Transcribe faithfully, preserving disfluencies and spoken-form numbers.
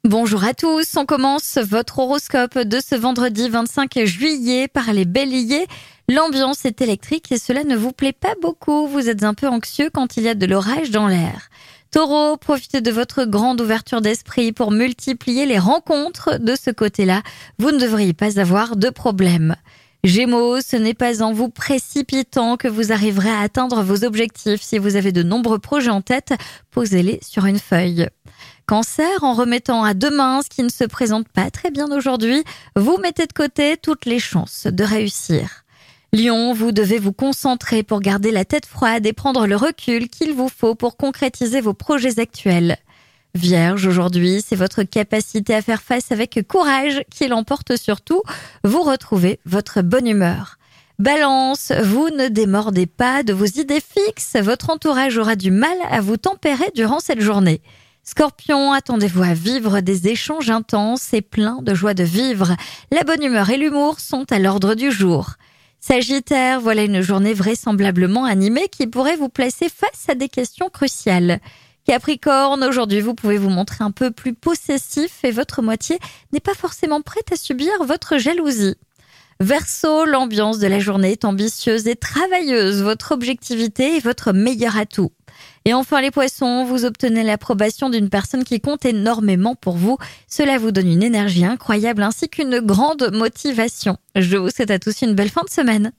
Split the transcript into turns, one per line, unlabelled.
Bonjour à tous, on commence votre horoscope de ce vendredi vingt-cinq juillet par les béliers. L'ambiance est électrique et cela ne vous plaît pas beaucoup, vous êtes un peu anxieux quand il y a de l'orage dans l'air. Taureau, profitez de votre grande ouverture d'esprit pour multiplier les rencontres de ce côté-là, vous ne devriez pas avoir de problème. Gémeaux, ce n'est pas en vous précipitant que vous arriverez à atteindre vos objectifs. Si vous avez de nombreux projets en tête, posez-les sur une feuille. Cancer, en remettant à demain ce qui ne se présente pas très bien aujourd'hui, vous mettez de côté toutes les chances de réussir. Lion, vous devez vous concentrer pour garder la tête froide et prendre le recul qu'il vous faut pour concrétiser vos projets actuels. Vierge, aujourd'hui, c'est votre capacité à faire face avec courage qui l'emporte sur tout. Vous retrouvez votre bonne humeur. Balance, vous ne démordez pas de vos idées fixes. Votre entourage aura du mal à vous tempérer durant cette journée. Scorpion, attendez-vous à vivre des échanges intenses et pleins de joie de vivre. La bonne humeur et l'humour sont à l'ordre du jour. Sagittaire, voilà une journée vraisemblablement animée qui pourrait vous placer face à des questions cruciales. Capricorne, aujourd'hui vous pouvez vous montrer un peu plus possessif et votre moitié n'est pas forcément prête à subir votre jalousie. Verseau, l'ambiance de la journée est ambitieuse et travailleuse. Votre objectivité est votre meilleur atout. Et enfin les poissons, vous obtenez l'approbation d'une personne qui compte énormément pour vous. Cela vous donne une énergie incroyable ainsi qu'une grande motivation. Je vous souhaite à tous une belle fin de semaine.